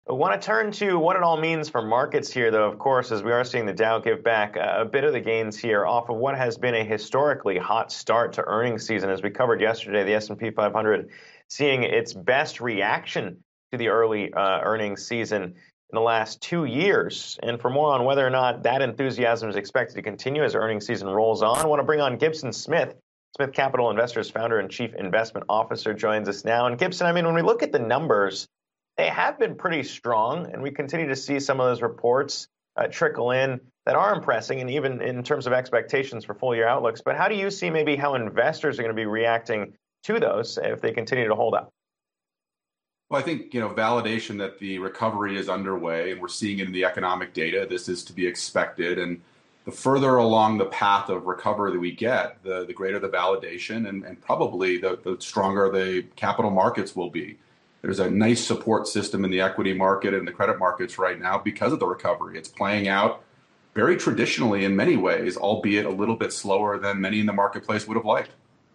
I want to turn to what it all means for markets here, though, of course, as we are seeing the Dow give back a bit of the gains here off of what has been a historically hot start to earnings season. As we covered yesterday, the S&P 500 seeing its best reaction to the early earnings season in the last 2 years. And for more on whether or not that enthusiasm is expected to continue as earnings season rolls on, I want to bring on Gibson Smith. Smith Capital Investors founder and chief investment officer joins us now. And Gibson, I mean, when we look at the numbers, they have been pretty strong, and we continue to see some of those reports trickle in that are impressing, and even in terms of expectations for full-year outlooks. But how do you see maybe how investors are going to be reacting to those if they continue to hold up? Well, I think, validation that the recovery is underway, and we're seeing it in the economic data. This is to be expected, and the further along the path of recovery that we get, the greater the validation, and probably the stronger the capital markets will be. There's a nice support system in the equity market and the credit markets right now because of the recovery. It's playing out very traditionally in many ways, albeit a little bit slower than many in the marketplace would have liked.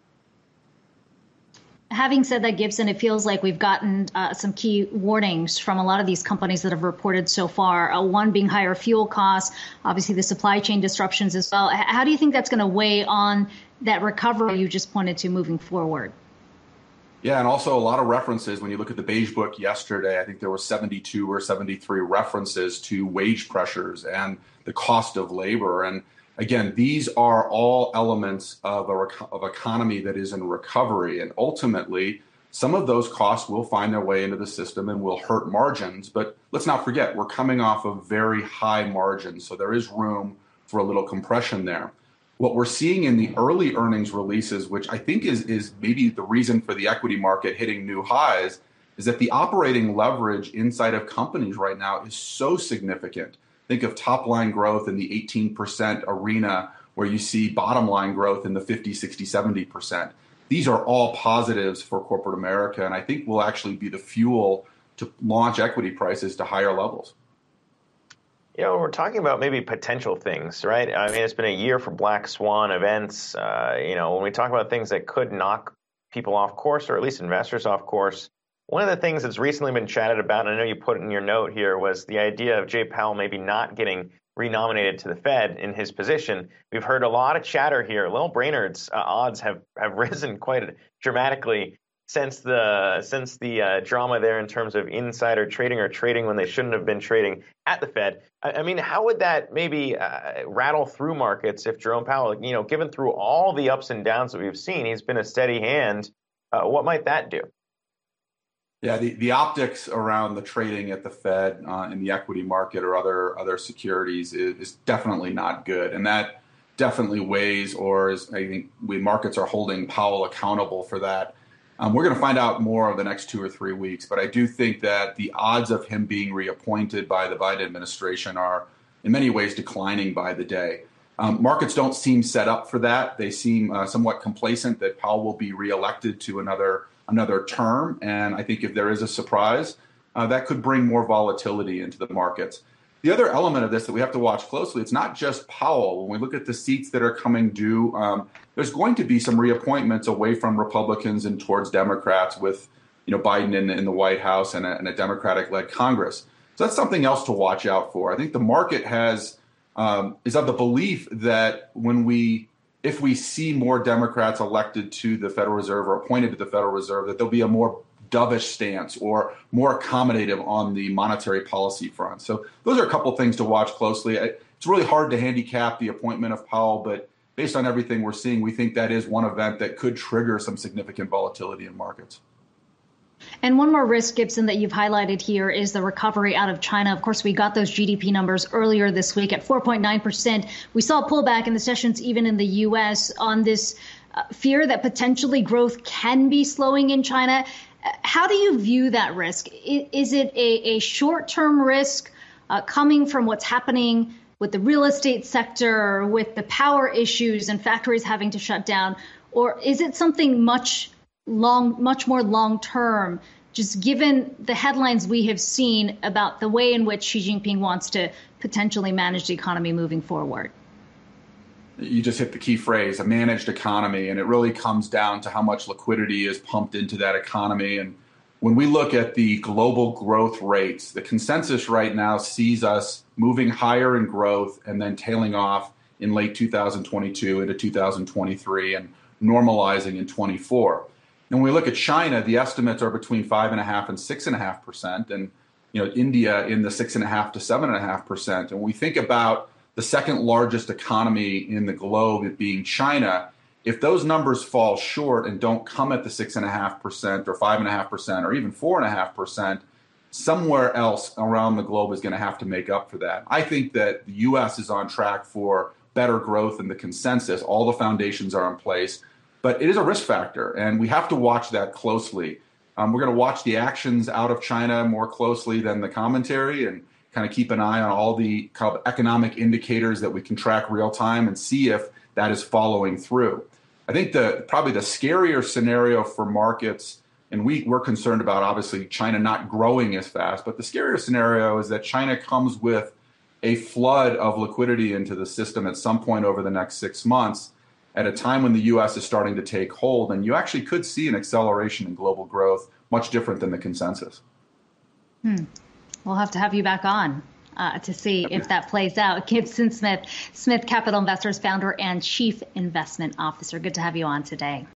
Having said that, Gibson, it feels like we've gotten some key warnings from a lot of these companies that have reported so far, one being higher fuel costs, obviously the supply chain disruptions as well. How do you think that's going to weigh on that recovery you just pointed to moving forward? Yeah, and also a lot of references. When you look at the Beige Book yesterday, I think there were 72 or 73 references to wage pressures and the cost of labor. And again, these are all elements of of economy that is in recovery. And ultimately, some of those costs will find their way into the system and will hurt margins. But let's not forget, we're coming off of very high margins, so there is room for a little compression there. What we're seeing in the early earnings releases, which I think is maybe the reason for the equity market hitting new highs, is that the operating leverage inside of companies right now is so significant. Think of top line growth in the 18% arena, where you see bottom line growth in the 50, 60, 70%. These are all positives for corporate America, and I think will actually be the fuel to launch equity prices to higher levels. We're talking about maybe potential things, right? I mean, it's been a year for black swan events. When we talk about things that could knock people off course, or at least investors off course, one of the things that's recently been chatted about, and I know you put it in your note here, was the idea of Jay Powell maybe not getting renominated to the Fed in his position. We've heard a lot of chatter here. Lael Brainard's odds have risen quite dramatically since the drama there in terms of insider trading or trading when they shouldn't have been trading at the Fed. I mean, how would that maybe rattle through markets if Jerome Powell, given through all the ups and downs that we've seen, he's been a steady hand. What might that do? Yeah, the optics around the trading at the Fed in the equity market or other securities is definitely not good, and that definitely weighs, or I think markets are holding Powell accountable for that. We're going to find out more over the next 2 or 3 weeks, but I do think that the odds of him being reappointed by the Biden administration are in many ways declining by the day. Markets don't seem set up for that. They seem somewhat complacent that Powell will be reelected to another term, and I think if there is a surprise, that could bring more volatility into the markets. The other element of this that we have to watch closely, it's not just Powell. When we look at the seats that are coming due, there's going to be some reappointments away from Republicans and towards Democrats with Biden in the White House and a Democratic-led Congress. So that's something else to watch out for. I think the market is of the belief that if we see more Democrats elected to the Federal Reserve or appointed to the Federal Reserve, that there'll be a more dovish stance or more accommodative on the monetary policy front. So those are a couple things to watch closely. It's really hard to handicap the appointment of Powell, but based on everything we're seeing, we think that is one event that could trigger some significant volatility in markets. And one more risk, Gibson, that you've highlighted here is the recovery out of China. Of course, we got those GDP numbers earlier this week at 4.9%. We saw a pullback in the sessions even in the U.S. on this fear that potentially growth can be slowing in China. How do you view that risk? Is it a short-term risk coming from what's happening with the real estate sector, with the power issues and factories having to shut down? Or is it something much more long-term, just given the headlines we have seen about the way in which Xi Jinping wants to potentially manage the economy moving forward? You just hit the key phrase, a managed economy, and it really comes down to how much liquidity is pumped into that economy. And when we look at the global growth rates, the consensus right now sees us moving higher in growth and then tailing off in late 2022 into 2023 and normalizing in 24. And when we look at China, the estimates are between 5.5% and 6.5%, and India in the 6.5% to 7.5%. And when we think about the second largest economy in the globe, it being China, if those numbers fall short and don't come at the 6.5% or 5.5% or even 4.5%, somewhere else around the globe is going to have to make up for that. I think that the U.S. is on track for better growth than the consensus. All the foundations are in place, but it is a risk factor, and we have to watch that closely. We're going to watch the actions out of China more closely than the commentary, and kind of keep an eye on all the kind of economic indicators that we can track real time and see if that is following through. I think probably the scarier scenario for markets, and we're concerned about obviously China not growing as fast, but the scarier scenario is that China comes with a flood of liquidity into the system at some point over the next 6 months, at a time when the U.S. is starting to take hold, and you actually could see an acceleration in global growth, much different than the consensus. We'll have to have you back on to see if that plays out. Gibson Smith, Smith Capital Investors founder and chief investment officer. Good to have you on today.